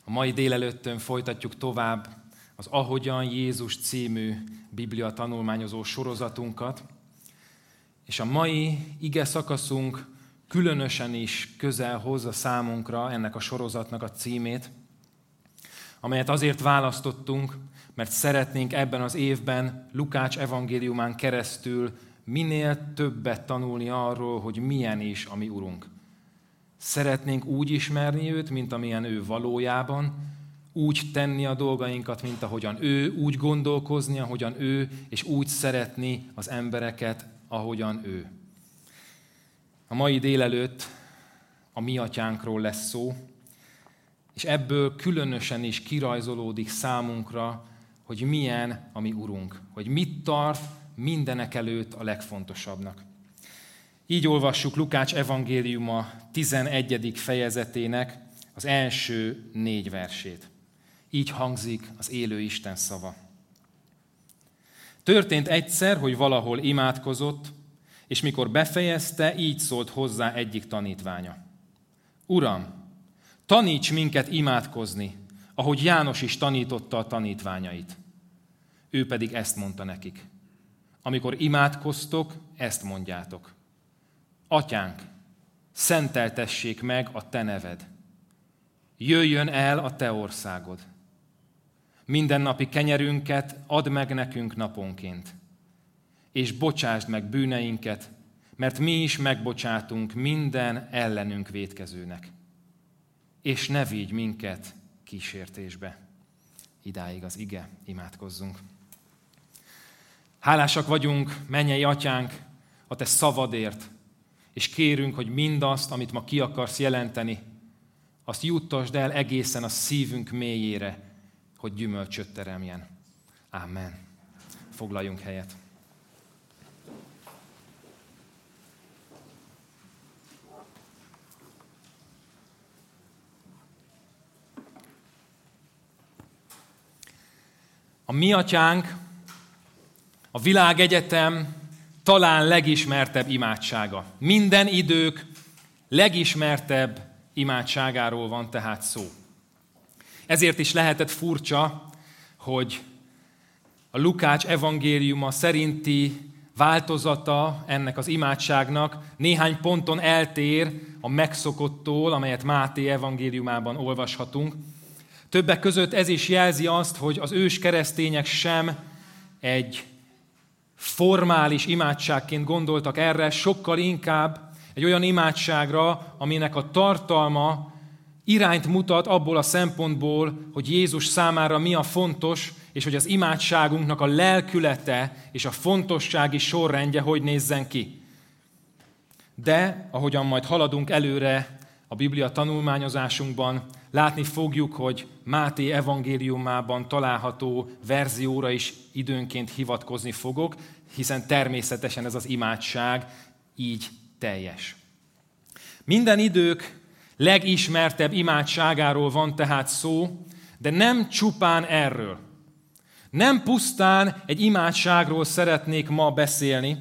A mai délelőttön folytatjuk tovább az Ahogyan Jézus című Biblia tanulmányozó sorozatunkat, és a mai ige szakaszunk különösen is közel hozza számunkra ennek a sorozatnak a címét, amelyet azért választottunk, mert szeretnénk ebben az évben Lukács evangéliumán keresztül minél többet tanulni arról, hogy milyen is a mi Urunk. Szeretnénk úgy ismerni őt, mint amilyen ő valójában, úgy tenni a dolgainkat, mint ahogyan ő, úgy gondolkozni, ahogyan ő, és úgy szeretni az embereket, ahogyan ő. A mai délelőtt a mi atyánkról lesz szó, és ebből különösen is kirajzolódik számunkra, hogy milyen a mi Urunk, hogy mit tart mindenek előtt a legfontosabbnak. Így olvassuk Lukács evangéliuma 11. fejezetének az első 4 versét. Így hangzik az élő Isten szava. Történt egyszer, hogy valahol imádkozott, és mikor befejezte, így szólt hozzá egyik tanítványa. Uram, taníts minket imádkozni, ahogy János is tanította a tanítványait. Ő pedig ezt mondta nekik. Amikor imádkoztok, ezt mondjátok. Atyánk, szenteltessék meg a te neved. Jöjjön el a te országod. Mindennapi kenyerünket add meg nekünk naponként. És bocsásd meg bűneinket, mert mi is megbocsátunk minden ellenünk vétkezőnek. És ne vigy minket kísértésbe. Idáig az ige, imádkozzunk. Hálásak vagyunk, mennyei atyánk, a te szavadért, és kérünk, hogy mindazt, amit ma ki akarsz jelenteni, azt juttasd el egészen a szívünk mélyére, hogy gyümölcsöt teremjen. Amen. Foglaljunk helyet. A mi atyánk, a világegyetem talán legismertebb imádsága. Minden idők legismertebb imádságáról van tehát szó. Ezért is lehetett furcsa, hogy a Lukács evangéliuma szerinti változata ennek az imádságnak néhány ponton eltér a megszokottól, amelyet Máté evangéliumában olvashatunk. Többek között ez is jelzi azt, hogy az ős keresztények sem egy formális imádságként gondoltak erre, sokkal inkább egy olyan imádságra, aminek a tartalma irányt mutat abból a szempontból, hogy Jézus számára mi a fontos, és hogy az imádságunknak a lelkülete és a fontossági sorrendje hogy nézzen ki. De, ahogyan majd haladunk előre a Biblia tanulmányozásunkban, látni fogjuk, hogy Máté evangéliumában található verzióra is időnként hivatkozni fogok, hiszen természetesen ez az imádság így teljes. Minden idők legismertebb imádságáról van tehát szó, de nem csupán erről. Nem pusztán egy imádságról szeretnék ma beszélni,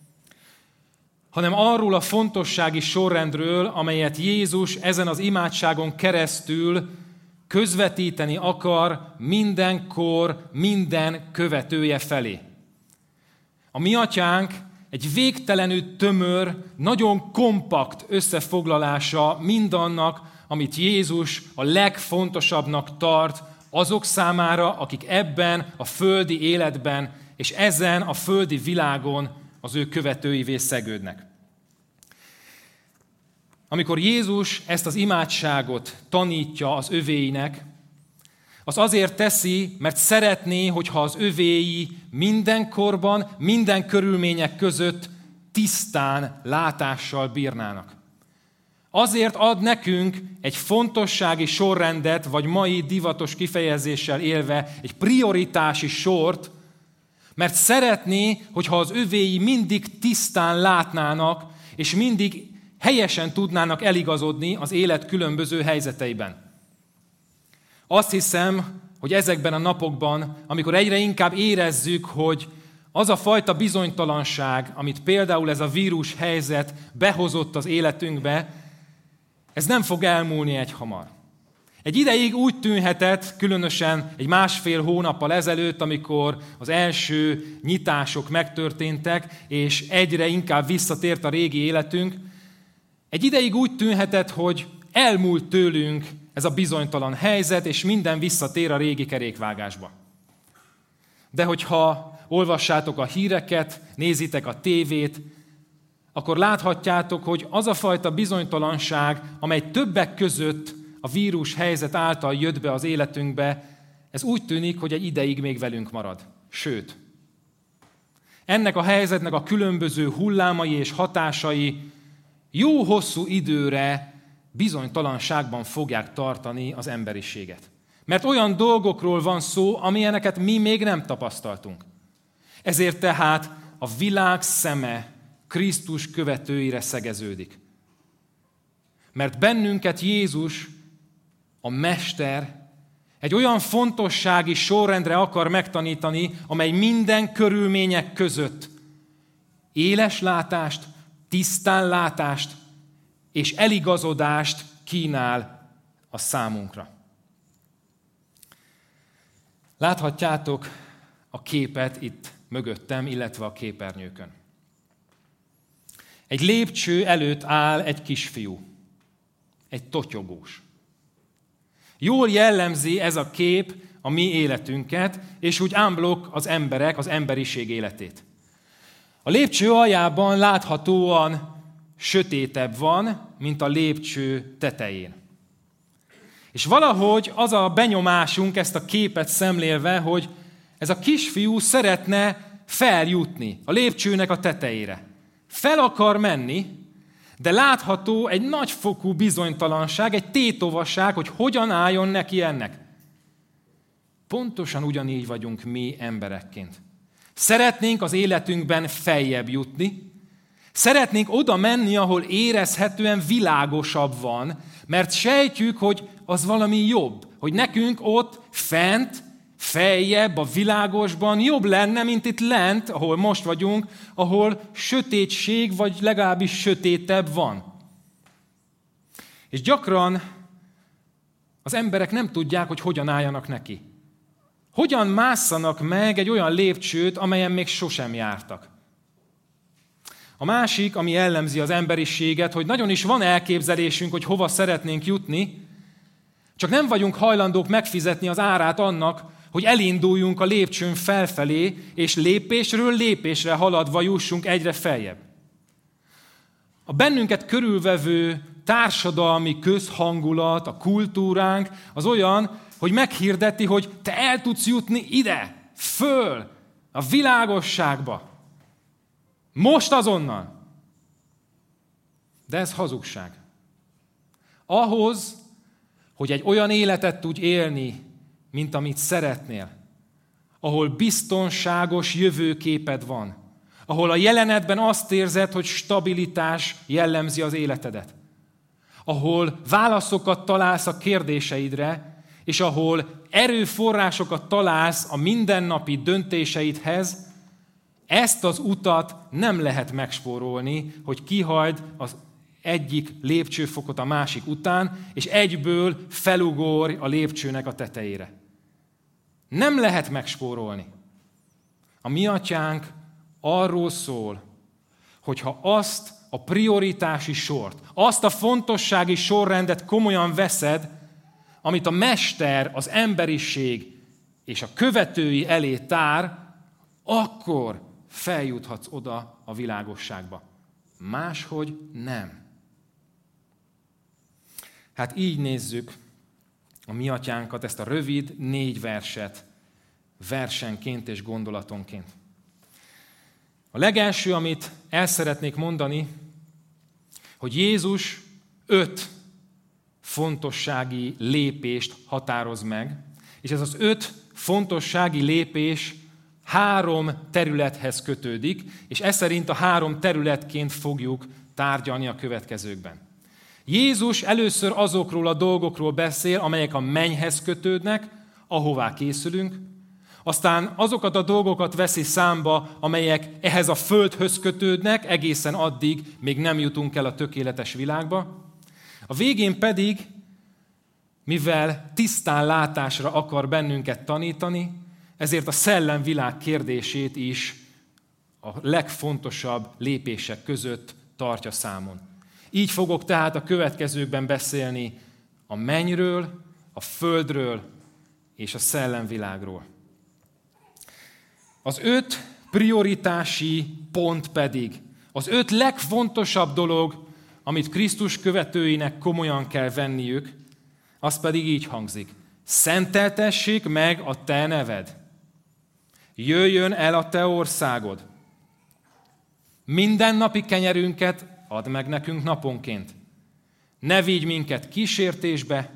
hanem arról a fontossági sorrendről, amelyet Jézus ezen az imádságon keresztül közvetíteni akar mindenkor, minden követője felé. A mi atyánk egy végtelenül tömör, nagyon kompakt összefoglalása mindannak, amit Jézus a legfontosabbnak tart azok számára, akik ebben a földi életben és ezen a földi világon az ő követőivé szegődnek. Amikor Jézus ezt az imádságot tanítja az övéinek, az azért teszi, mert szeretné, hogyha az övéi mindenkorban, minden körülmények között tisztán látással bírnának. Azért ad nekünk egy fontossági sorrendet, vagy mai divatos kifejezéssel élve egy prioritási sort, mert szeretné, hogyha az övéi mindig tisztán látnának, és mindig helyesen tudnának eligazodni az élet különböző helyzeteiben. Azt hiszem, hogy ezekben a napokban, amikor egyre inkább érezzük, hogy az a fajta bizonytalanság, amit például ez a vírus helyzet behozott az életünkbe, ez nem fog elmúlni egyhamar. Egy ideig úgy tűnhetett, különösen egy 1,5 hónappal ezelőtt, amikor az első nyitások megtörténtek, és egyre inkább visszatért a régi életünk, egy ideig úgy tűnhetett, hogy elmúlt tőlünk ez a bizonytalan helyzet, és minden visszatér a régi kerékvágásba. De hogyha olvassátok a híreket, nézitek a tévét, akkor láthatjátok, hogy az a fajta bizonytalanság, amely többek között a vírus helyzet által jött be az életünkbe, ez úgy tűnik, hogy egy ideig még velünk marad. Sőt, ennek a helyzetnek a különböző hullámai és hatásai jó hosszú időre bizonytalanságban fogják tartani az emberiséget. Mert olyan dolgokról van szó, amilyeneket mi még nem tapasztaltunk. Ezért tehát a világ szeme Krisztus követőire szegeződik. Mert bennünket Jézus, a Mester, egy olyan fontossági sorrendre akar megtanítani, amely minden körülmények között éles látást, tisztánlátást és eligazodást kínál a számunkra. Láthatjátok a képet itt mögöttem, illetve a képernyőkön. Egy lépcső előtt áll egy kisfiú, egy totyogós. Jól jellemzi ez a kép a mi életünket, és úgy en bloc az emberek, az emberiség életét. A lépcső aljában láthatóan sötétebb van, mint a lépcső tetején. És valahogy az a benyomásunk ezt a képet szemlélve, hogy ez a kisfiú szeretne feljutni a lépcsőnek a tetejére. Fel akar menni, de látható egy nagyfokú bizonytalanság, egy tétovasság, hogy hogyan álljon neki ennek. Pontosan ugyanígy vagyunk mi emberekként. Szeretnénk az életünkben feljebb jutni, szeretnénk oda menni, ahol érezhetően világosabb van, mert sejtjük, hogy az valami jobb, hogy nekünk ott fent, feljebb, a világosban jobb lenne, mint itt lent, ahol most vagyunk, ahol sötétség, vagy legalábbis sötétebb van. És gyakran az emberek nem tudják, hogy hogyan álljanak neki. Hogyan másszanak meg egy olyan lépcsőt, amelyen még sosem jártak. A másik, ami jellemzi az emberiséget, hogy nagyon is van elképzelésünk, hogy hova szeretnénk jutni, csak nem vagyunk hajlandók megfizetni az árát annak, hogy elinduljunk a lépcsőn felfelé, és lépésről lépésre haladva jussunk egyre feljebb. A bennünket körülvevő társadalmi közhangulat, a kultúránk az olyan, hogy meghirdeti, hogy te el tudsz jutni ide, föl, a világosságba. Most azonnal. De ez hazugság. Ahhoz, hogy egy olyan életet tudj élni, mint amit szeretnél, ahol biztonságos jövőképed van, ahol a jelenetben azt érzed, hogy stabilitás jellemzi az életedet, ahol válaszokat találsz a kérdéseidre, és ahol erőforrásokat találsz a mindennapi döntéseidhez, ezt az utat nem lehet megspórolni, hogy kihagyd az egyik lépcsőfokot a másik után, és egyből felugorj a lépcsőnek a tetejére. Nem lehet megspórolni. A mi atyánk arról szól, hogyha azt a prioritási sort, azt a fontossági sorrendet komolyan veszed, amit a Mester, az emberiség és a követői elé tár, akkor feljuthatsz oda a világosságba. Máshogy nem. Hát így nézzük a mi atyánkat, ezt a rövid 4 verset, versenként és gondolatonként. A legelső, amit el szeretnék mondani, hogy Jézus 5 fontossági lépést határoz meg, és ez az 5 fontossági lépés 3 területhez kötődik, és ez szerint a 3 területként fogjuk tárgyalni a következőkben. Jézus először azokról a dolgokról beszél, amelyek a mennyhez kötődnek, ahová készülünk, aztán azokat a dolgokat veszi számba, amelyek ehhez a földhöz kötődnek, egészen addig még nem jutunk el a tökéletes világba. A végén pedig mivel tisztán látásra akar bennünket tanítani, ezért a szellemvilág kérdését is a legfontosabb lépések között tartja számon. Így fogok tehát a következőkben beszélni a mennyről, a földről és a szellemvilágról. Az 5 prioritási pont pedig, az 5 legfontosabb dolog, amit Krisztus követőinek komolyan kell venniük, az pedig így hangzik. Szenteltessék meg a te neved. Jöjjön el a te országod. Mindennapi kenyerünket add meg nekünk naponként. Ne vigy minket kísértésbe.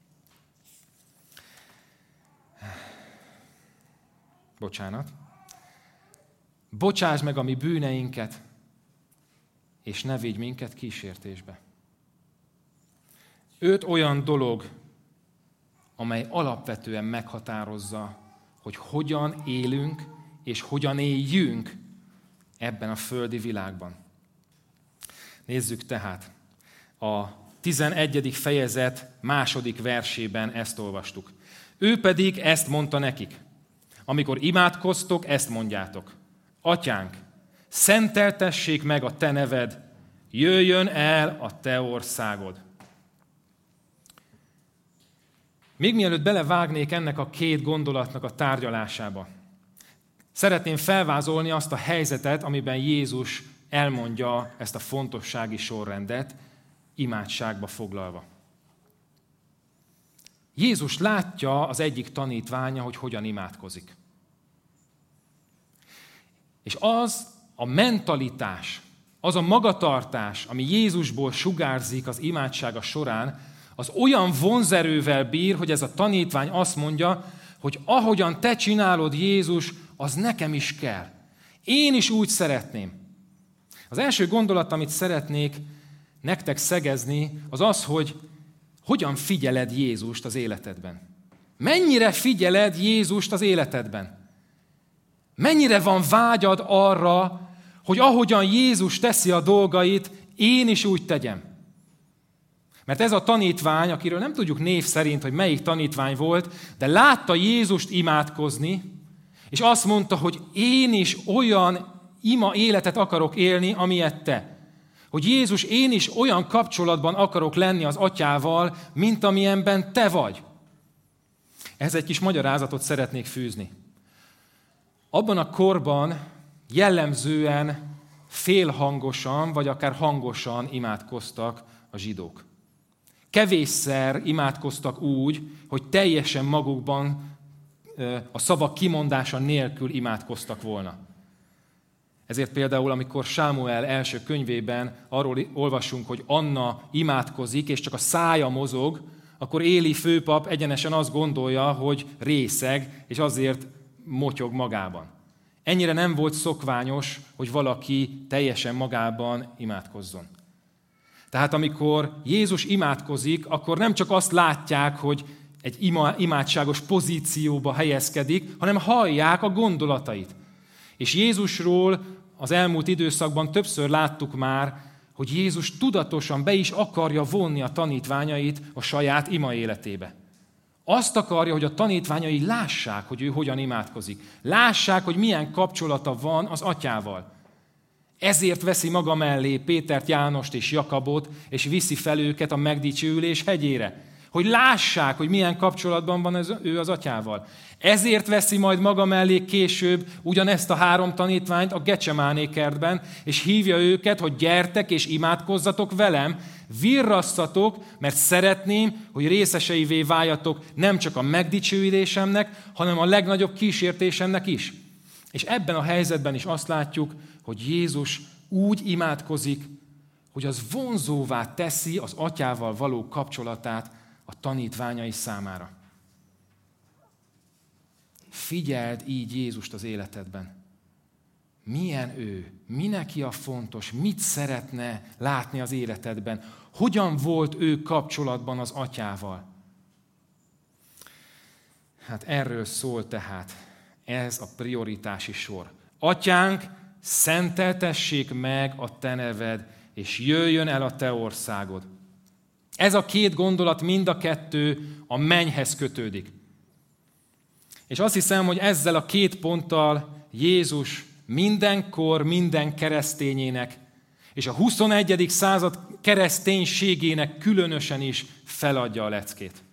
Bocsásd meg a mi bűneinket, és ne vigy minket kísértésbe. 5 olyan dolog, amely alapvetően meghatározza, hogy hogyan élünk, és hogyan éljünk ebben a földi világban. Nézzük tehát. A 11. fejezet 2. versében ezt olvastuk. Ő pedig ezt mondta nekik. Amikor imádkoztok, ezt mondjátok. Atyánk, szenteltessék meg a te neved, jöjjön el a te országod. Még mielőtt belevágnék ennek a 2 gondolatnak a tárgyalásába, szeretném felvázolni azt a helyzetet, amiben Jézus elmondja ezt a fontossági sorrendet, imádságba foglalva. Jézus látja az egyik tanítványa, hogy hogyan imádkozik. És az a mentalitás, az a magatartás, ami Jézusból sugárzik az imádsága során, az olyan vonzerővel bír, hogy ez a tanítvány azt mondja, hogy ahogyan te csinálod, Jézus, az nekem is kell. Én is úgy szeretném. Az első gondolat, amit szeretnék nektek szegezni, az az, hogy hogyan figyeled Jézust az életedben. Mennyire figyeled Jézust az életedben? Mennyire van vágyad arra, hogy ahogyan Jézus teszi a dolgait, én is úgy tegyem? Mert ez a tanítvány, akiről nem tudjuk név szerint, hogy melyik tanítvány volt, de látta Jézust imádkozni, és azt mondta, hogy én is olyan ima életet akarok élni, amilyet te. Hogy Jézus, én is olyan kapcsolatban akarok lenni az Atyával, mint amilyenben te vagy. Ehhez egy kis magyarázatot szeretnék fűzni. Abban a korban jellemzően félhangosan, vagy akár hangosan imádkoztak a zsidók. Kevésszer imádkoztak úgy, hogy teljesen magukban a szavak kimondása nélkül imádkoztak volna. Ezért például, amikor Sámuel első könyvében arról olvasunk, hogy Anna imádkozik, és csak a szája mozog, akkor Éli főpap egyenesen azt gondolja, hogy részeg, és azért motyog magában. Ennyire nem volt szokványos, hogy valaki teljesen magában imádkozzon. Tehát amikor Jézus imádkozik, akkor nem csak azt látják, hogy egy imádságos pozícióba helyezkedik, hanem hallják a gondolatait. És Jézusról az elmúlt időszakban többször láttuk már, hogy Jézus tudatosan be is akarja vonni a tanítványait a saját ima életébe. Azt akarja, hogy a tanítványai lássák, hogy ő hogyan imádkozik. Lássák, hogy milyen kapcsolata van az Atyával. Ezért veszi maga mellé Pétert, Jánost és Jakabot, és viszi fel őket a megdicsőülés hegyére. Hogy lássák, hogy milyen kapcsolatban van ő az Atyával. Ezért veszi majd maga mellé később ugyanezt a 3 tanítványt a Gecsemáné kertben, és hívja őket, hogy gyertek és imádkozzatok velem, virrasszatok, mert szeretném, hogy részeseivé váljatok nem csak a megdicsőülésemnek, hanem a legnagyobb kísértésemnek is. És ebben a helyzetben is azt látjuk, hogy Jézus úgy imádkozik, hogy az vonzóvá teszi az Atyával való kapcsolatát a tanítványai számára. Figyeld így Jézust az életedben. Milyen ő? Mi neki a fontos? Mit szeretne látni az életedben? Hogyan volt ő kapcsolatban az Atyával? Hát erről szól tehát ez a prioritási sor. Atyánk, szenteltessék meg a te neved, és jöjjön el a te országod. Ez a két gondolat mind a kettő a mennyhez kötődik. És azt hiszem, hogy ezzel a két ponttal Jézus mindenkor, minden keresztényének, és a 21. század kereszténységének különösen is feladja a leckét.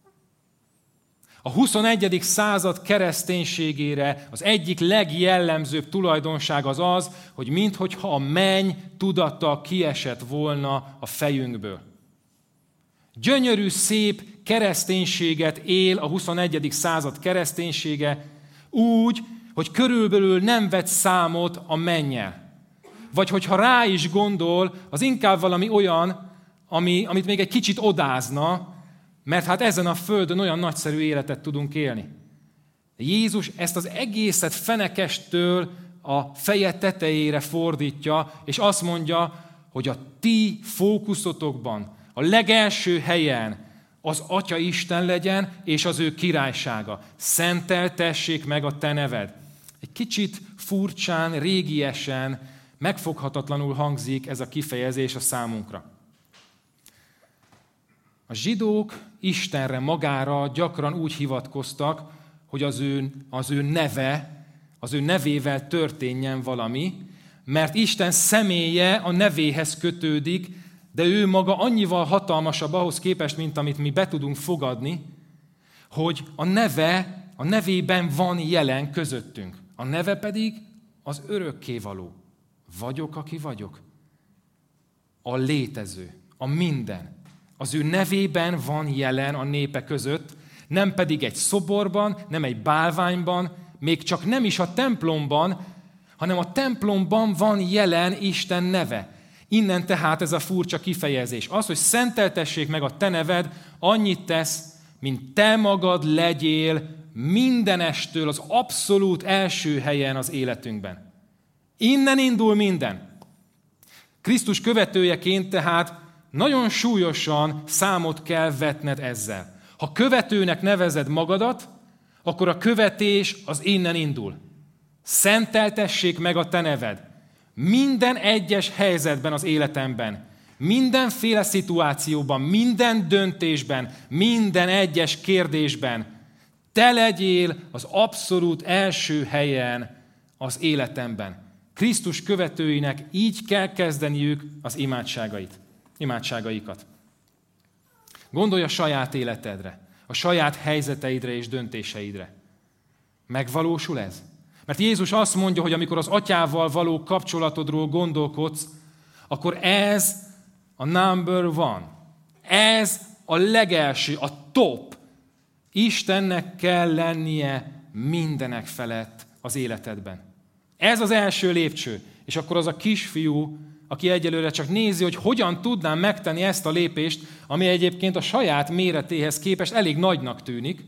A 21. század kereszténységére az egyik legjellemzőbb tulajdonság az, hogy minthogyha a menny tudata kiesett volna a fejünkből. Gyönyörű, szép kereszténységet él a 21. század kereszténysége úgy, hogy körülbelül nem vett számot a mennyel. Vagy hogyha rá is gondol, az inkább valami olyan, amit még egy kicsit odázna, mert hát ezen a földön olyan nagyszerű életet tudunk élni. Jézus ezt az egészet fenekestől a feje tetejére fordítja, és azt mondja, hogy a ti fókuszotokban, a legelső helyen az Atya Isten legyen, és az ő királysága. Szenteltessék meg a te neved. Egy kicsit furcsán, régiesen, megfoghatatlanul hangzik ez a kifejezés a számunkra. A zsidók Istenre magára gyakran úgy hivatkoztak, hogy az ő nevével történjen valami, mert Isten személye a nevéhez kötődik, de ő maga annyival hatalmasabb ahhoz képest, mint amit mi be tudunk fogadni, hogy a nevében van jelen közöttünk. A neve pedig az örökkévaló. Vagyok, aki vagyok. A létező, a minden. Az ő nevében van jelen a népe között, nem pedig egy szoborban, nem egy bálványban, még csak nem is a templomban, hanem a templomban van jelen Isten neve. Innen tehát ez a furcsa kifejezés. Az, hogy szenteltessék meg a te neved, annyit tesz, mint te magad legyél mindenestől az abszolút első helyen az életünkben. Innen indul minden. Krisztus követőjeként tehát nagyon súlyosan számot kell vetned ezzel. Ha követőnek nevezed magadat, akkor a követés az innen indul. Szenteltessék meg a te neved. Minden egyes helyzetben az életemben, mindenféle szituációban, minden döntésben, minden egyes kérdésben te legyél az abszolút első helyen az életemben. Krisztus követőinek így kell kezdeniük az imádságaikat. Gondolj a saját életedre, a saját helyzeteidre és döntéseidre. Megvalósul ez? Mert Jézus azt mondja, hogy amikor az Atyával való kapcsolatodról gondolkodsz, akkor ez a number one. Ez a legelső, a top. Istennek kell lennie mindenek felett az életedben. Ez az első lépcső. És akkor az a kisfiú, aki egyelőre csak nézi, hogy hogyan tudnám megtenni ezt a lépést, ami egyébként a saját méretéhez képest elég nagynak tűnik,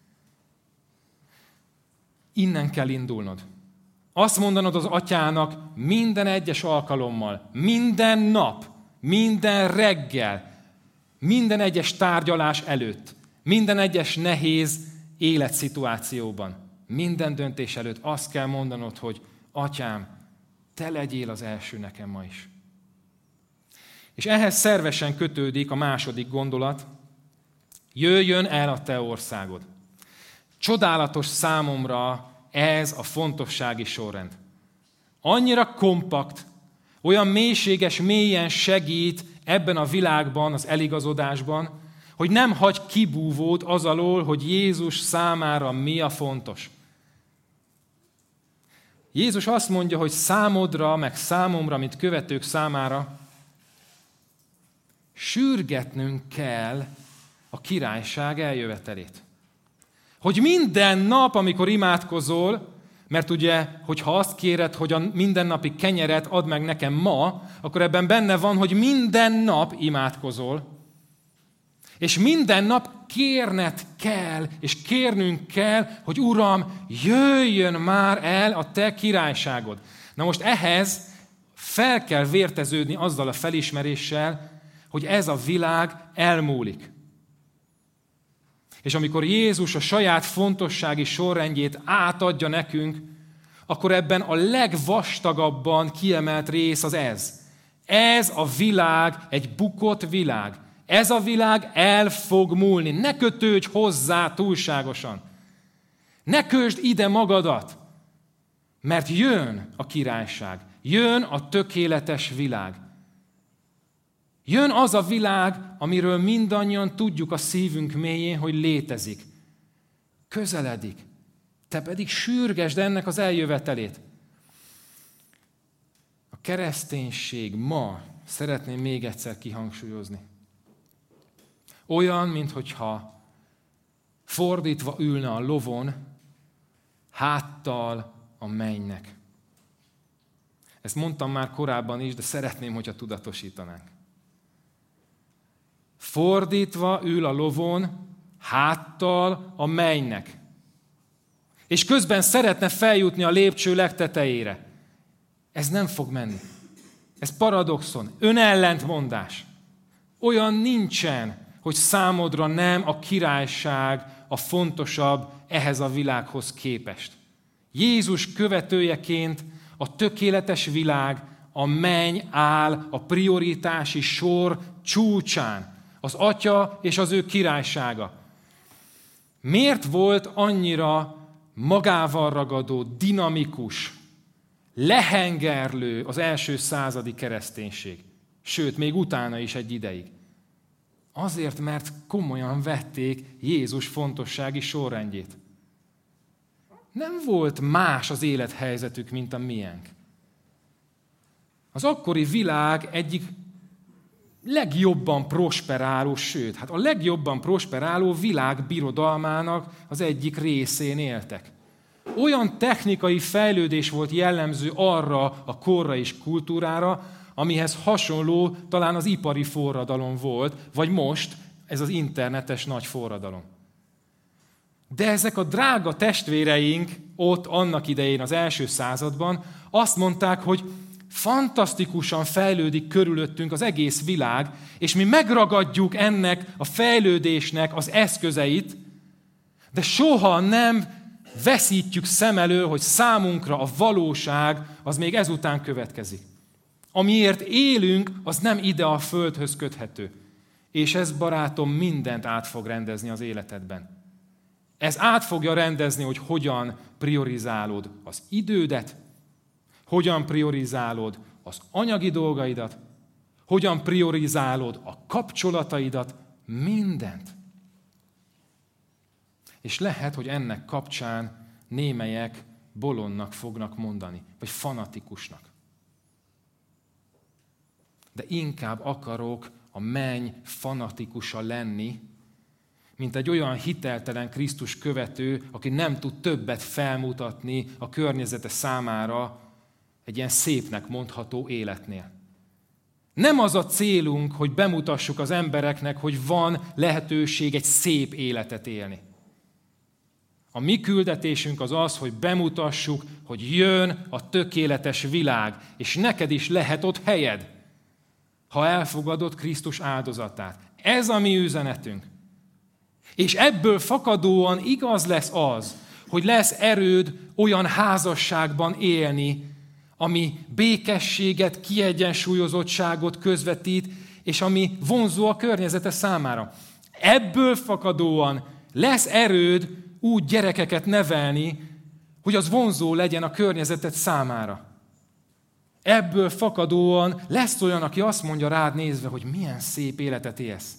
innen kell indulnod. Azt mondanod az Atyának minden egyes alkalommal, minden nap, minden reggel, minden egyes tárgyalás előtt, minden egyes nehéz életszituációban, minden döntés előtt azt kell mondanod, hogy Atyám, te legyél az első nekem ma is. És ehhez szervesen kötődik a második gondolat, jöjjön el a te országod. Csodálatos számomra ez a fontossági sorrend. Annyira kompakt, olyan mélységes, mélyen segít ebben a világban, az eligazodásban, hogy nem hagy kibúvót az alól, hogy Jézus számára mi a fontos. Jézus azt mondja, hogy számodra, meg számomra, mint követők számára sürgetnünk kell a királyság eljövetelét. Hogy minden nap, amikor imádkozol, mert ugye, hogyha azt kéred, hogy a mindennapi kenyeret add meg nekem ma, akkor ebben benne van, hogy minden nap imádkozol, és minden nap kérned kell, és kérnünk kell, hogy Uram, jöjjön már el a te királyságod. Na most ehhez fel kell vérteződni azzal a felismeréssel, hogy ez a világ elmúlik. És amikor Jézus a saját fontossági sorrendjét átadja nekünk, akkor ebben a legvastagabban kiemelt rész az ez. Ez a világ egy bukott világ. Ez a világ el fog múlni. Ne kötődj hozzá túlságosan. Ne kösd ide magadat, mert jön a királyság. Jön a tökéletes világ. Jön az a világ, amiről mindannyian tudjuk a szívünk mélyén, hogy létezik. Közeledik. Te pedig sürgesd ennek az eljövetelét. A kereszténység ma, szeretném még egyszer kihangsúlyozni, olyan, minthogyha fordítva ülne a lovon, háttal a mennynek. Ezt mondtam már korábban is, de szeretném, hogyha tudatosítanánk. Fordítva ül a lovon, háttal a mennynek. És közben szeretne feljutni a lépcső legtetejére. Ez nem fog menni. Ez paradoxon, önellentmondás. Olyan nincsen, hogy számodra nem a királyság a fontosabb ehhez a világhoz képest. Jézus követőjeként a tökéletes világ, a menny áll a prioritási sor csúcsán. Az Atya és az ő királysága. Miért volt annyira magával ragadó, dinamikus, lehengerlő az első századi kereszténység? Sőt, még utána is egy ideig. Azért, mert komolyan vették Jézus fontossági sorrendjét. Nem volt más az élethelyzetük, mint a miénk. Az akkori világ egyik legjobban prosperáló, sőt, a legjobban prosperáló világ birodalmának az egyik részén éltek. Olyan technikai fejlődés volt jellemző arra a korra és kultúrára, amihez hasonló talán az ipari forradalom volt, vagy most ez az internetes nagy forradalom. De ezek a drága testvéreink ott annak idején az első században azt mondták, hogy fantasztikusan fejlődik körülöttünk az egész világ, és mi megragadjuk ennek a fejlődésnek az eszközeit, de soha nem veszítjük szem elől, hogy számunkra a valóság az még ezután következik. Amiért élünk, az nem ide a földhöz köthető. És ez, barátom, mindent át fog rendezni az életedben. Ez át fogja rendezni, hogy hogyan priorizálod az idődet, hogyan priorizálod az anyagi dolgaidat, hogyan priorizálod a kapcsolataidat, mindent. És lehet, hogy ennek kapcsán némelyek bolondnak fognak mondani, vagy fanatikusnak. De inkább akarok a menny fanatikusa lenni, mint egy olyan hiteltelen Krisztus követő, aki nem tud többet felmutatni a környezete számára egy ilyen szépnek mondható életnél. Nem az a célunk, hogy bemutassuk az embereknek, hogy van lehetőség egy szép életet élni. A mi küldetésünk az az, hogy bemutassuk, hogy jön a tökéletes világ, és neked is lehet ott helyed, ha elfogadod Krisztus áldozatát. Ez a mi üzenetünk. És ebből fakadóan igaz lesz az, hogy lesz erőd olyan házasságban élni, ami békességet, kiegyensúlyozottságot közvetít, és ami vonzó a környezete számára. Ebből fakadóan lesz erőd úgy gyerekeket nevelni, hogy az vonzó legyen a környezeted számára. Ebből fakadóan lesz olyan, aki azt mondja rád nézve, hogy milyen szép életet élsz.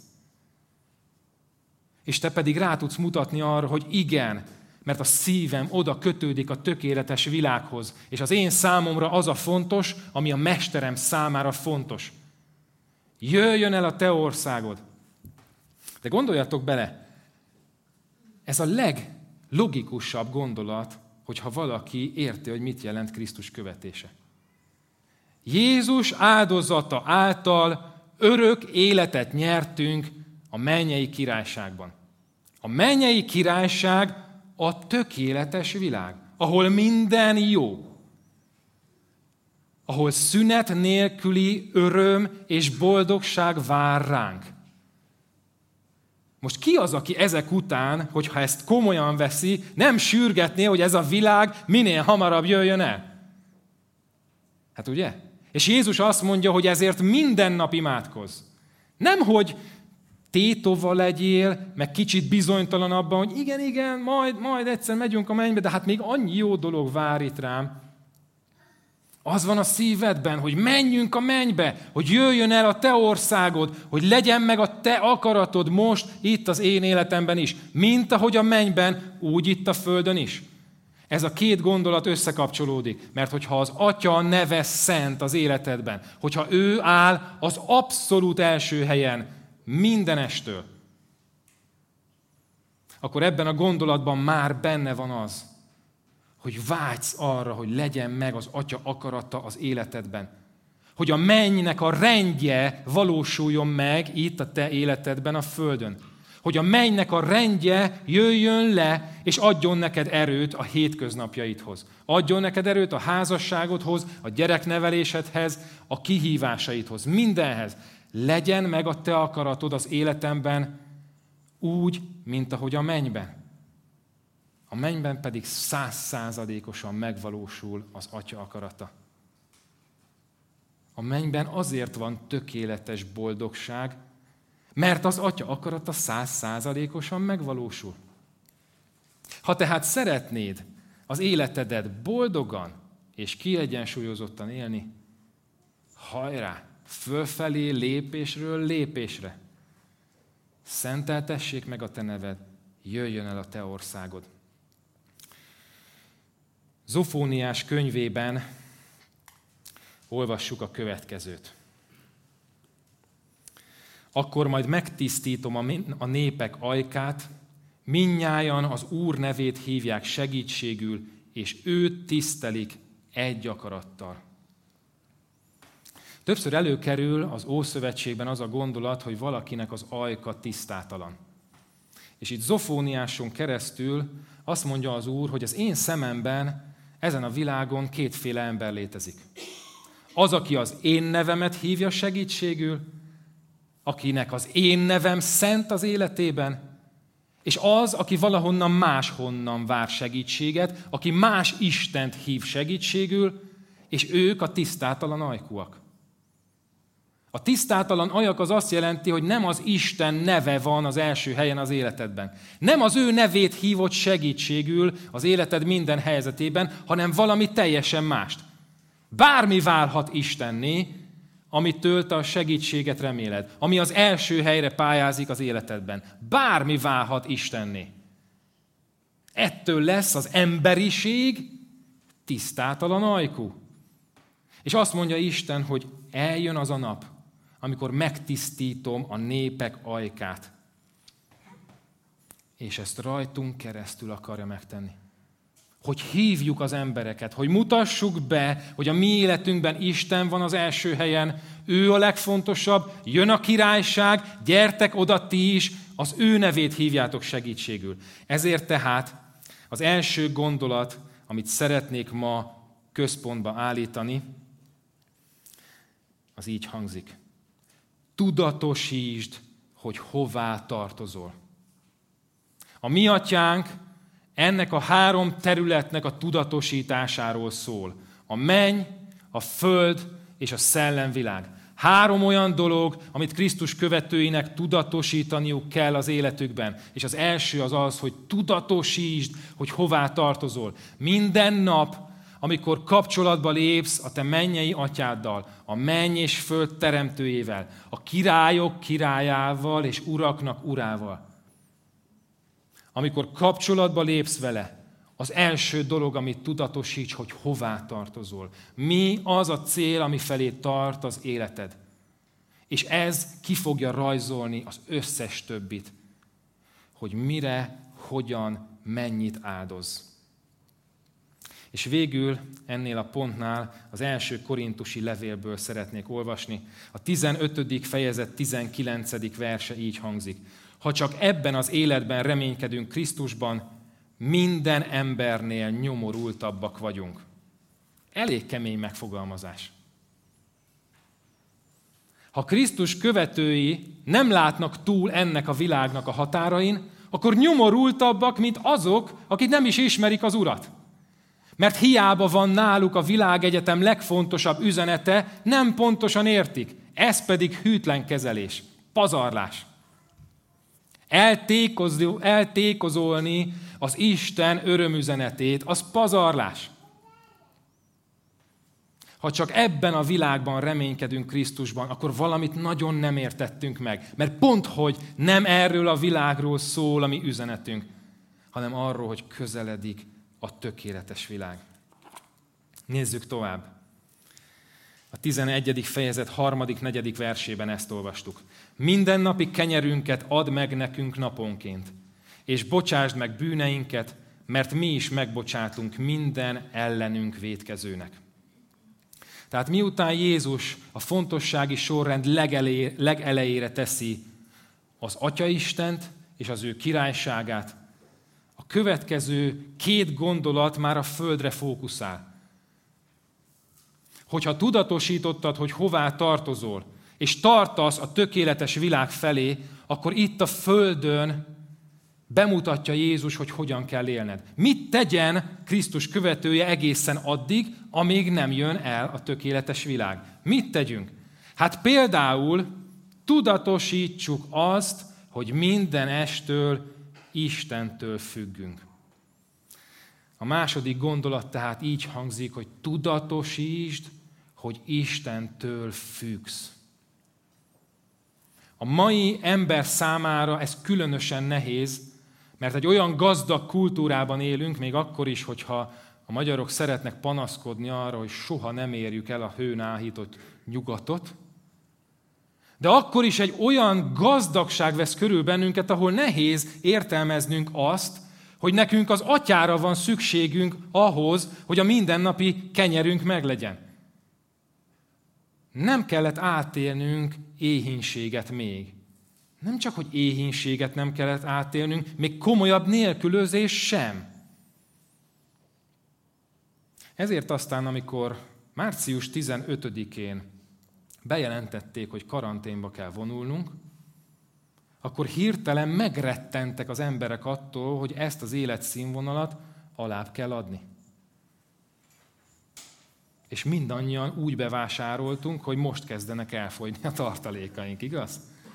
És te pedig rá tudsz mutatni arra, hogy igen, mert a szívem oda kötődik a tökéletes világhoz, és az én számomra az a fontos, ami a mesterem számára fontos. Jöjjön el a te országod. De gondoljatok bele, ez a leglogikusabb gondolat, hogyha valaki érti, hogy mit jelent Krisztus követése. Jézus áldozata által örök életet nyertünk a mennyei királyságban. A mennyei királyság a tökéletes világ, ahol minden jó. Ahol szünet nélküli öröm és boldogság vár ránk. Most ki az, aki ezek után, hogyha ezt komolyan veszi, nem sürgetné, hogy ez a világ minél hamarabb jöjjön el? Hát ugye? És Jézus azt mondja, hogy ezért minden nap imádkozz. Nem, hogy tétova legyél, meg kicsit bizonytalan abban, hogy igen, majd egyszer megyünk a mennybe, de hát még annyi jó dolog vár itt rám. Az van a szívedben, hogy menjünk a mennybe, hogy jöjjön el a te országod, hogy legyen meg a te akaratod most itt az én életemben is, mint ahogy a mennyben, úgy itt a földön is. Ez a két gondolat összekapcsolódik, mert hogyha az Atya neve szent az életedben, hogyha ő áll az abszolút első helyen mindenestől, akkor ebben a gondolatban már benne van az, hogy vágysz arra, hogy legyen meg az Atya akarata az életedben. Hogy a mennynek a rendje valósuljon meg itt a te életedben a földön. Hogy a mennynek a rendje jöjjön le, és adjon neked erőt a hétköznapjaidhoz. Adjon neked erőt a házasságodhoz, a gyereknevelésedhez, a kihívásaidhoz, mindenhez. Legyen meg a te akaratod az életemben úgy, mint ahogy a mennyben. A mennyben pedig 100%-osan megvalósul az Atya akarata. A mennyben azért van tökéletes boldogság, mert az Atya akarata 100%-osan megvalósul. Ha tehát szeretnéd az életedet boldogan és kiegyensúlyozottan élni, hajrá, fölfelé, lépésről lépésre. Szenteltessék meg a te neved, jöjjön el a te országod. Zofóniás könyvében olvassuk a következőt. Akkor majd megtisztítom a népek ajkát, mindnyájan az Úr nevét hívják segítségül, és őt tisztelik egy akarattal. Többször előkerül az Ószövetségben az a gondolat, hogy valakinek az ajka tisztátalan. És itt Zofóniáson keresztül azt mondja az Úr, hogy az én szememben ezen a világon kétféle ember létezik. Az, aki az én nevemet hívja segítségül, akinek az én nevem szent az életében, és az, aki valahonnan máshonnan vár segítséget, aki más Istent hív segítségül, és ők a tisztátalan ajkúak. A tisztátalan ajak az azt jelenti, hogy nem az Isten neve van az első helyen az életedben. Nem az ő nevét hívod segítségül az életed minden helyzetében, hanem valami teljesen mást. Bármi válhat Istenné, amitől te a segítséget reméled, ami az első helyre pályázik az életedben. Bármi válhat Istenné. Ettől lesz az emberiség tisztátalan ajkú. És azt mondja Isten, hogy eljön az a nap, amikor megtisztítom a népek ajkát. És ezt rajtunk keresztül akarja megtenni. Hogy hívjuk az embereket, hogy mutassuk be, hogy a mi életünkben Isten van az első helyen, ő a legfontosabb, jön a királyság, gyertek oda ti is, az ő nevét hívjátok segítségül. Ezért tehát az első gondolat, amit szeretnék ma központba állítani, az így hangzik. Tudatosítsd, hogy hová tartozol. A mi atyánk ennek a 3 területnek a tudatosításáról szól. A menny, a föld és a szellemvilág. 3 olyan dolog, amit Krisztus követőinek tudatosítaniuk kell az életükben. És az első az az, hogy tudatosítsd, hogy hová tartozol. Minden nap, amikor kapcsolatba lépsz a te mennyei atyáddal, a menny és föld teremtőjével, a királyok királyával és uraknak urával. Amikor kapcsolatba lépsz vele, az első dolog, amit tudatosíts, hogy hová tartozol. Mi az a cél, ami felé tart az életed. És ez ki fogja rajzolni az összes többit, hogy mire, hogyan, mennyit áldoz. És végül ennél a pontnál az első korintusi levélből szeretnék olvasni. A 15. fejezet 19. verse így hangzik. Ha csak ebben az életben reménykedünk Krisztusban, minden embernél nyomorultabbak vagyunk. Elég kemény megfogalmazás. Ha Krisztus követői nem látnak túl ennek a világnak a határain, akkor nyomorultabbak, mint azok, akik nem is ismerik az Urat. Mert hiába van náluk a világegyetem legfontosabb üzenete, nem pontosan értik. Ez pedig hűtlen kezelés, pazarlás. Eltékozolni az Isten örömüzenetét, az pazarlás. Ha csak ebben a világban reménykedünk Krisztusban, akkor valamit nagyon nem értettünk meg. Mert pont, hogy nem erről a világról szól a mi üzenetünk, hanem arról, hogy közeledik a tökéletes világ. Nézzük tovább. A 11. fejezet 3.-4. versében ezt olvastuk. Mindennapi kenyerünket add meg nekünk naponként, és bocsásd meg bűneinket, mert mi is megbocsátunk minden ellenünk vétkezőnek. Tehát miután Jézus a fontossági sorrend legelejére teszi az Atyaistent és az ő királyságát, a következő 2 gondolat már a földre fókuszál. Hogyha tudatosítottad, hogy hová tartozol, és tartasz a tökéletes világ felé, akkor itt a földön bemutatja Jézus, hogy hogyan kell élned. Mit tegyen Krisztus követője egészen addig, amíg nem jön el a tökéletes világ? Mit tegyünk? Hát például tudatosítsuk azt, hogy minden estől Istentől függünk. A második gondolat tehát így hangzik, hogy tudatosítsd, hogy Istentől függsz. A mai ember számára ez különösen nehéz, mert egy olyan gazdag kultúrában élünk, még akkor is, hogyha a magyarok szeretnek panaszkodni arra, hogy soha nem érjük el a hőn áhított nyugatot, de akkor is egy olyan gazdagság vesz körül bennünket, ahol nehéz értelmeznünk azt, hogy nekünk az Atyára van szükségünk ahhoz, hogy a mindennapi kenyerünk meglegyen. Nem kellett átélnünk éhínséget még. Nem csak, hogy éhínséget nem kellett átélnünk, még komolyabb nélkülözés sem. Ezért aztán, amikor március 15-én bejelentették, hogy karanténba kell vonulnunk, akkor hirtelen megrettentek az emberek attól, hogy ezt az életszínvonalat alább kell adni. És mindannyian úgy bevásároltunk, hogy most kezdenek elfogyni a tartalékaink, igaz?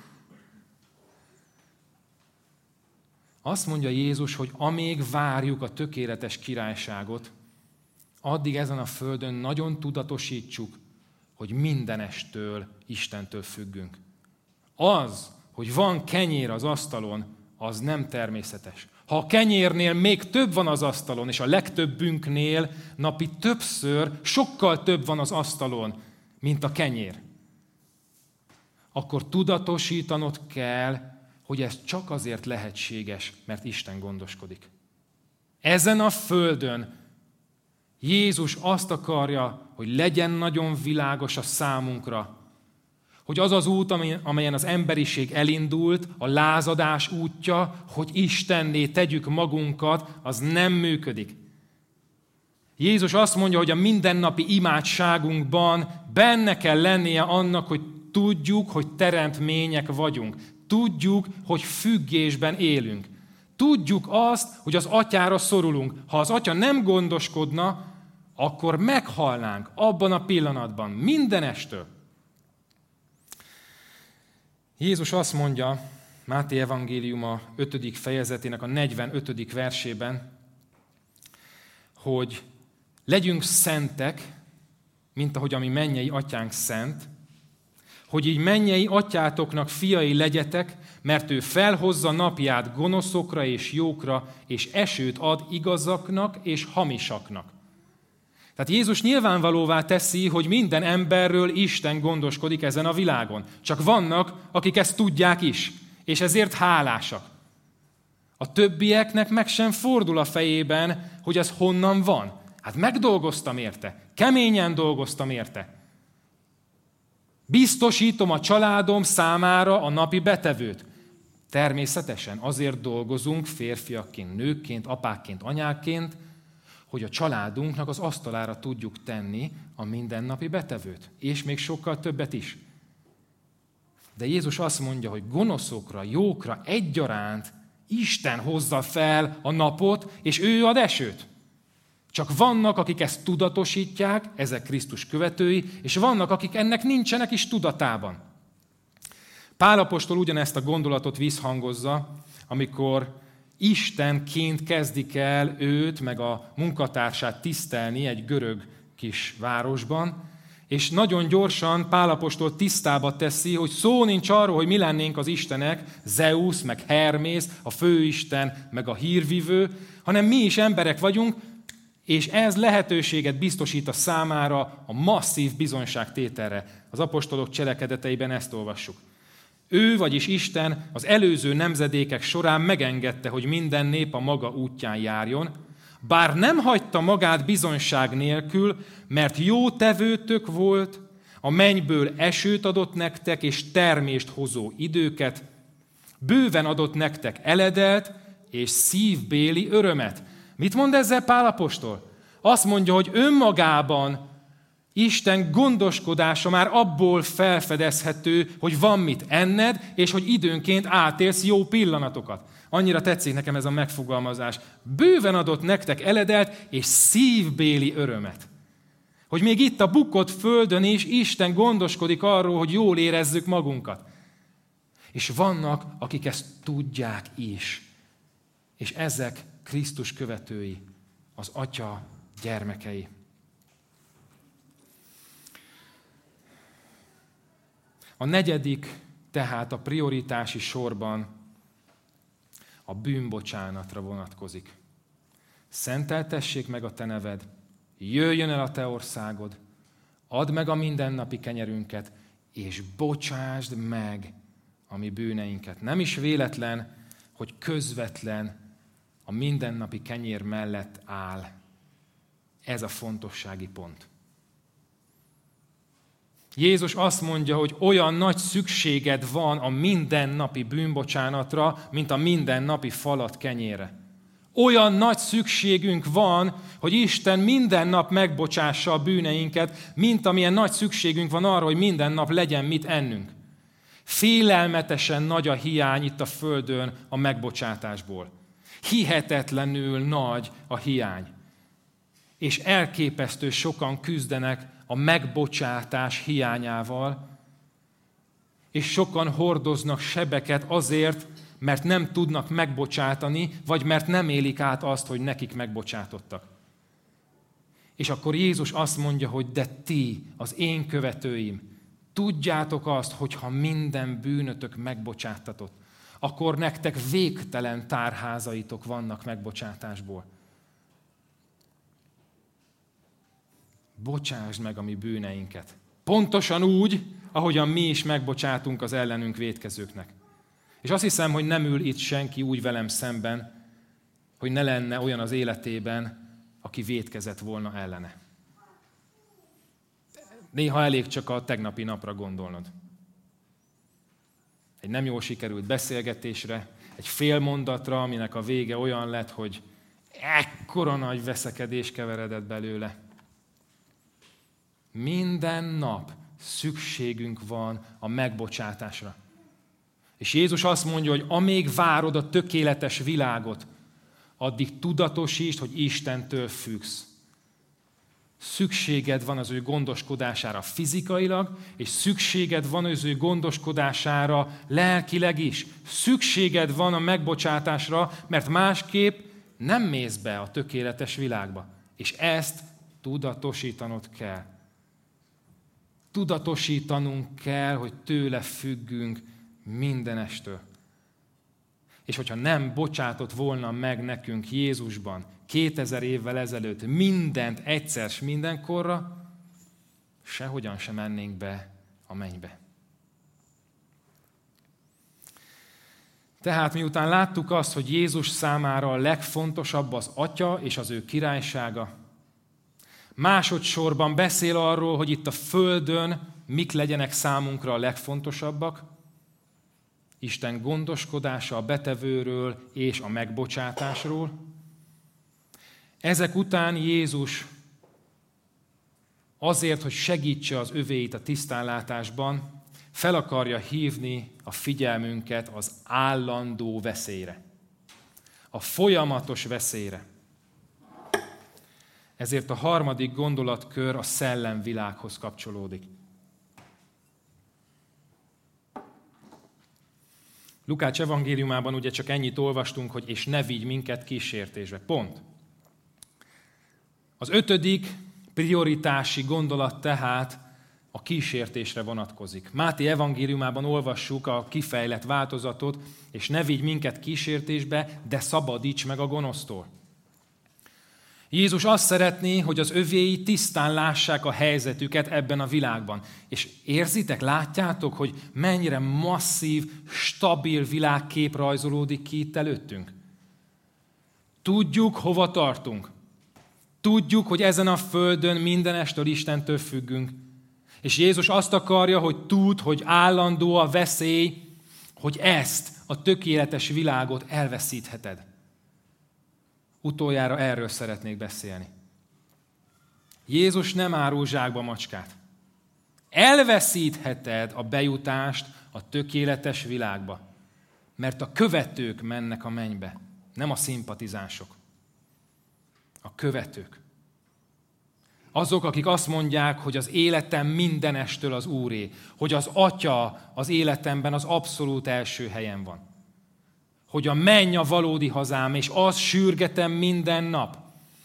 Azt mondja Jézus, hogy amíg várjuk a tökéletes királyságot, addig ezen a földön nagyon tudatosítsuk, hogy mindenestől Istentől függünk. Az, hogy van kenyér az asztalon, az nem természetes. Ha a kenyérnél még több van az asztalon, és a legtöbbünknél napi többször, sokkal több van az asztalon, mint a kenyér, akkor tudatosítanod kell, hogy ez csak azért lehetséges, mert Isten gondoskodik. Ezen a földön Jézus azt akarja, hogy legyen nagyon világos a számunkra, hogy az az út, amelyen az emberiség elindult, a lázadás útja, hogy Istenné tegyük magunkat, az nem működik. Jézus azt mondja, hogy a mindennapi imádságunkban benne kell lennie annak, hogy tudjuk, hogy teremtmények vagyunk. Tudjuk, hogy függésben élünk. Tudjuk azt, hogy az Atyára szorulunk. Ha az Atya nem gondoskodna, akkor meghalnánk abban a pillanatban, mindenestől. Jézus azt mondja, Máté evangéliuma 5. fejezetének a 45. versében, hogy legyünk szentek, mint ahogy a mi mennyei atyánk szent, hogy így mennyei atyátoknak fiai legyetek, mert ő felhozza napját gonoszokra és jókra, és esőt ad igazaknak és hamisaknak. Tehát Jézus nyilvánvalóvá teszi, hogy minden emberről Isten gondoskodik ezen a világon. Csak vannak, akik ezt tudják is, és ezért hálásak. A többieknek meg sem fordul a fejében, hogy ez honnan van. Hát megdolgoztam érte, keményen dolgoztam érte. Biztosítom a családom számára a napi betevőt. Természetesen azért dolgozunk férfiakként, nőkként, apákként, anyákként, hogy a családunknak az asztalára tudjuk tenni a mindennapi betevőt, és még sokkal többet is. De Jézus azt mondja, hogy gonoszokra, jókra egyaránt Isten hozza fel a napot, és ő ad esőt. Csak vannak, akik ezt tudatosítják, ezek Krisztus követői, és vannak, akik ennek nincsenek is tudatában. Pál apostol ugyanezt a gondolatot visszhangozza amikor Istenként kezdik el őt, meg a munkatársát tisztelni egy görög kis városban, és nagyon gyorsan Pál apostol tisztába teszi, hogy szó nincs arról, hogy mi lennénk az istenek, Zeus, meg Hermész, a főisten, meg a hírvivő, hanem mi is emberek vagyunk, és ez lehetőséget biztosít a számára a masszív bizonyságtételre. Az apostolok cselekedeteiben ezt olvassuk. Ő, vagyis Isten az előző nemzedékek során megengedte, hogy minden nép a maga útján járjon, bár nem hagyta magát bizonyság nélkül, mert jó tevőtök volt, a mennyből esőt adott nektek, és termést hozó időket, bőven adott nektek eledelt és szívbéli örömet. Mit mond ezzel Pál apostol? Azt mondja, hogy önmagában Isten gondoskodása már abból felfedezhető, hogy van mit enned, és hogy időnként átélsz jó pillanatokat. Annyira tetszik nekem ez a megfogalmazás. Bőven adott nektek eledelt és szívbéli örömet. Hogy még itt a bukott földön is Isten gondoskodik arról, hogy jól érezzük magunkat. És vannak, akik ezt tudják is. És ezek Krisztus követői, az Atya gyermekei. A negyedik, tehát a prioritási sorban a bűnbocsánatra vonatkozik. Szenteltessék meg a te neved, jöjjön el a te országod, add meg a mindennapi kenyerünket, és bocsásd meg a mi bűneinket. Nem is véletlen, hogy közvetlen a mindennapi kenyér mellett áll. Ez a fontossági pont. Jézus azt mondja, hogy olyan nagy szükséged van a mindennapi bűnbocsánatra, mint a mindennapi falat kenyérre. Olyan nagy szükségünk van, hogy Isten minden nap megbocsássa a bűneinket, mint amilyen nagy szükségünk van arra, hogy minden nap legyen mit ennünk. Félelmetesen nagy a hiány itt a földön a megbocsátásból. Hihetetlenül nagy a hiány. És elképesztő sokan küzdenek a megbocsátás hiányával, és sokan hordoznak sebeket azért, mert nem tudnak megbocsátani, vagy mert nem élik át azt, hogy nekik megbocsátottak. És akkor Jézus azt mondja, hogy de ti, az én követőim, tudjátok azt, hogy ha minden bűnötök megbocsátatott, akkor nektek végtelen tárházaitok vannak megbocsátásból. Bocsásd meg a mi bűneinket. Pontosan úgy, ahogyan mi is megbocsátunk az ellenünk vétkezőknek. És azt hiszem, hogy nem ül itt senki úgy velem szemben, hogy ne lenne olyan az életében, aki vétkezett volna ellene. Néha elég csak a tegnapi napra gondolnod. Egy nem jól sikerült beszélgetésre, egy fél mondatra, aminek a vége olyan lett, hogy ekkora nagy veszekedés keveredett belőle. Minden nap szükségünk van a megbocsátásra. És Jézus azt mondja, hogy amíg várod a tökéletes világot, addig tudatosítsd, hogy Istentől függsz. Szükséged van az ő gondoskodására fizikailag, és szükséged van az ő gondoskodására lelkileg is. Szükséged van a megbocsátásra, mert másképp nem mész be a tökéletes világba. És ezt tudatosítanod kell. Tudatosítanunk kell, hogy tőle függünk mindenestől. És hogyha nem bocsátott volna meg nekünk Jézusban 2000 évvel ezelőtt mindent egyszer s mindenkorra, sehogyan sem mennénk be a mennybe. Tehát miután láttuk azt, hogy Jézus számára a legfontosabb az Atya és az ő királysága, másodszorban beszél arról, hogy itt a földön mik legyenek számunkra a legfontosabbak, Isten gondoskodása a betevőről és a megbocsátásról. Ezek után Jézus azért, hogy segítse az övéit a tisztánlátásban, fel akarja hívni a figyelmünket az állandó veszélyre, a folyamatos veszélyre. Ezért a harmadik gondolatkör a szellemvilághoz kapcsolódik. Lukács evangéliumában ugye csak ennyit olvastunk, hogy és ne vigy minket kísértésbe. Pont. Az 5. prioritási gondolat tehát a kísértésre vonatkozik. Máté evangéliumában olvassuk a kifejlett változatot, és ne vigy minket kísértésbe, de szabadíts meg a gonosztól. Jézus azt szeretné, hogy az övéi tisztán lássák a helyzetüket ebben a világban. És érzitek, látjátok, hogy mennyire masszív, stabil világkép rajzolódik ki itt előttünk? Tudjuk, hova tartunk. Tudjuk, hogy ezen a földön mindenestől Istentől függünk. És Jézus azt akarja, hogy tudd, hogy állandó a veszély, hogy ezt a tökéletes világot elveszítheted. Utoljára erről szeretnék beszélni. Jézus nem árul zsákba macskát. Elveszítheted a bejutást a tökéletes világba, mert a követők mennek a mennybe, nem a szimpatizánsok. A követők. Azok, akik azt mondják, hogy az életem mindenestől az Úré, hogy az Atya az életemben az abszolút első helyen van. Hogy a menny a valódi hazám, és azt sürgetem minden nap.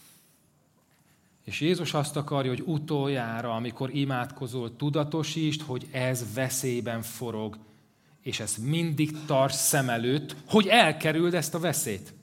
És Jézus azt akarja, hogy utoljára, amikor imádkozol, tudatosítsd, hogy ez veszélyben forog, és ezt mindig tarts szem előtt, hogy elkerüld ezt a veszélyt.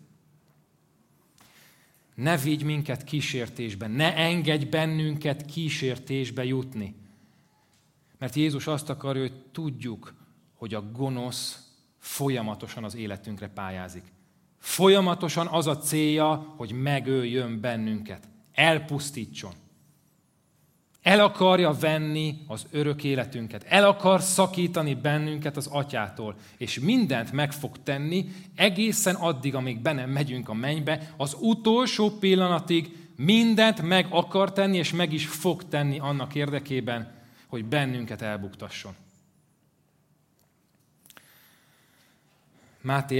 Ne vigy minket kísértésbe, ne engedj bennünket kísértésbe jutni. Mert Jézus azt akarja, hogy tudjuk, hogy a gonosz folyamatosan az életünkre pályázik. Folyamatosan az a célja, hogy megöljön bennünket, elpusztítson. El akarja venni az örök életünket, el akar szakítani bennünket az Atyától, és mindent meg fog tenni egészen addig, amíg be nem megyünk a mennybe, az utolsó pillanatig mindent meg akar tenni, és meg is fog tenni annak érdekében, hogy bennünket elbuktasson. Márk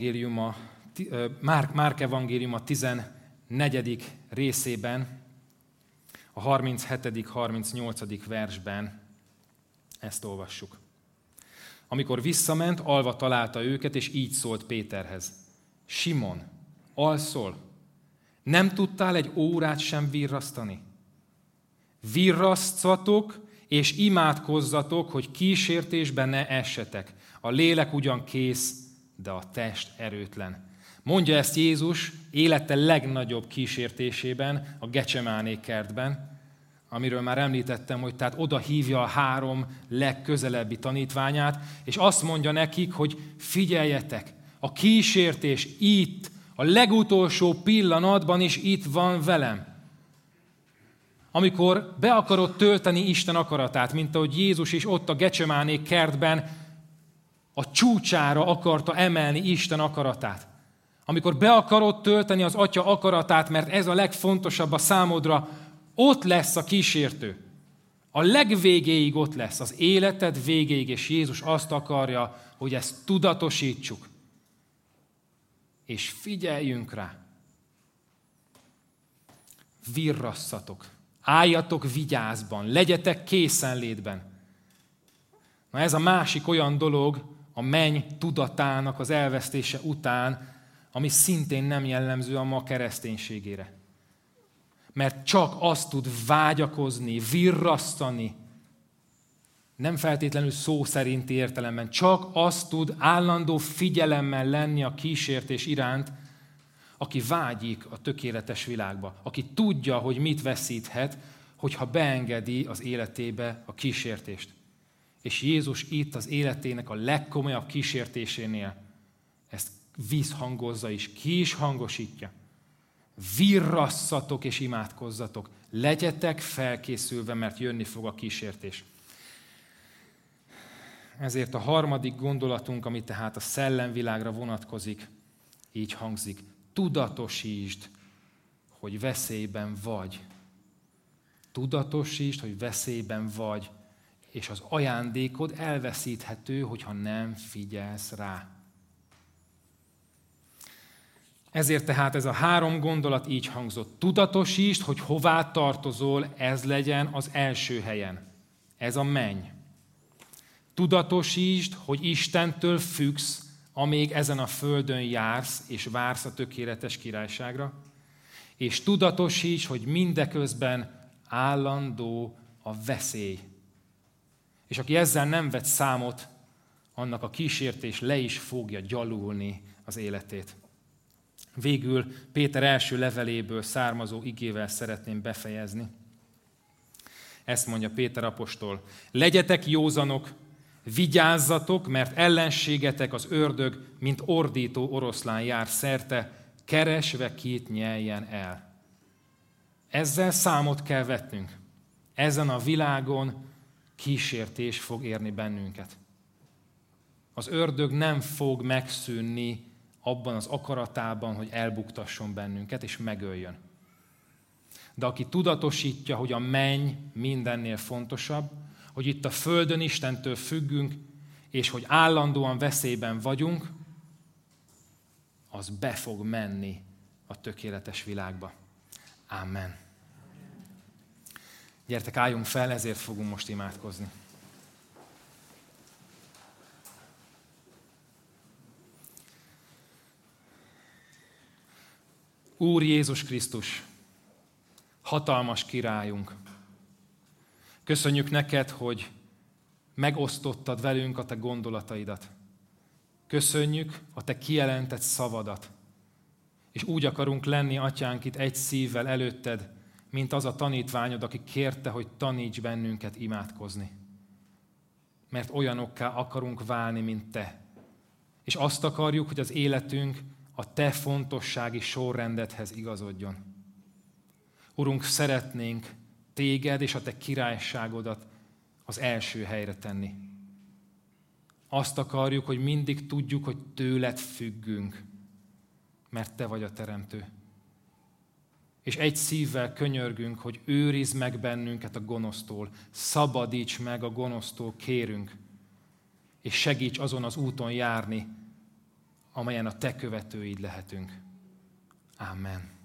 evangéliuma 14. részében, a 37.-38. versben ezt olvassuk. Amikor visszament, alva találta őket, és így szólt Péterhez. Simon, alszol? Nem tudtál egy órát sem virrasztani? Virrasztsatok, és imádkozzatok, hogy kísértésbe ne essetek. A lélek ugyan kész, de a test erőtlen. Mondja ezt Jézus élete legnagyobb kísértésében, a Gecsemáné kertben, amiről már említettem, hogy tehát oda hívja a 3 legközelebbi tanítványát, és azt mondja nekik, hogy figyeljetek, a kísértés itt, a legutolsó pillanatban is itt van velem. Amikor be akarod tölteni Isten akaratát, mint ahogy Jézus is ott a Gecsemáné kertben a csúcsára akarta emelni Isten akaratát. Amikor be akarod tölteni az Atya akaratát, mert ez a legfontosabb a számodra, ott lesz a kísértő. A legvégéig ott lesz, az életed végéig, és Jézus azt akarja, hogy ezt tudatosítsuk. És figyeljünk rá. Virrasszatok, álljatok vigyázban, legyetek készenlétben. Na ez a másik olyan dolog a menny tudatának az elvesztése után, ami szintén nem jellemző a ma kereszténységére. Mert csak azt tud vágyakozni, virrasztani, nem feltétlenül szó szerinti értelemben, csak azt tud állandó figyelemmel lenni a kísértés iránt, aki vágyik a tökéletes világba, aki tudja, hogy mit veszíthet, hogyha beengedi az életébe a kísértést. És Jézus itt az életének a legkomolyabb kísértésénél ezt vízhangozza is, ki is hangosítja. Virrasszatok és imádkozzatok. Legyetek felkészülve, mert jönni fog a kísértés. Ezért a harmadik gondolatunk, ami tehát a szellemvilágra vonatkozik, így hangzik. Tudatosítsd, hogy veszélyben vagy. Tudatosítsd, hogy veszélyben vagy, és az ajándékod elveszíthető, hogyha nem figyelsz rá. Ezért tehát ez a 3 gondolat így hangzott. Tudatosítsd, hogy hová tartozol, ez legyen az első helyen. Ez a menny. Tudatosítsd, hogy Istentől függsz, amíg ezen a földön jársz és vársz a tökéletes királyságra, és tudatosíts, hogy mindeközben állandó a veszély. És aki ezzel nem vett számot, annak a kísértés le is fogja gyalulni az életét. Végül Péter első leveléből származó igével szeretném befejezni. Ezt mondja Péter apostol: legyetek józanok, vigyázzatok, mert ellenségetek az ördög, mint ordító oroszlán jár szerte, keresve kit nyeljen el. Ezzel számot kell vetnünk. Ezen a világon kísértés fog érni bennünket. Az ördög nem fog megszűnni abban az akaratában, hogy elbuktasson bennünket és megöljön. De aki tudatosítja, hogy a menny mindennél fontosabb, hogy itt a földön Istentől függünk, és hogy állandóan veszélyben vagyunk, az be fog menni a tökéletes világba. Amen. Gyertek, álljunk fel, ezért fogunk most imádkozni. Úr Jézus Krisztus, hatalmas királyunk, köszönjük neked, hogy megosztottad velünk a te gondolataidat. Köszönjük a te kijelentett szavadat. És úgy akarunk lenni, atyánk, itt egy szívvel előtted, mint az a tanítványod, aki kérte, hogy taníts bennünket imádkozni. Mert olyanokká akarunk válni, mint te. És azt akarjuk, hogy az életünk a te fontossági sorrendedhez igazodjon. Urunk, szeretnénk téged és a te királyságodat az első helyre tenni. Azt akarjuk, hogy mindig tudjuk, hogy tőled függünk, mert te vagy a teremtő. És egy szívvel könyörgünk, hogy őrizd meg bennünket a gonosztól, szabadíts meg a gonosztól, kérünk, és segíts azon az úton járni, amelyen a te követőid lehetünk. Amen.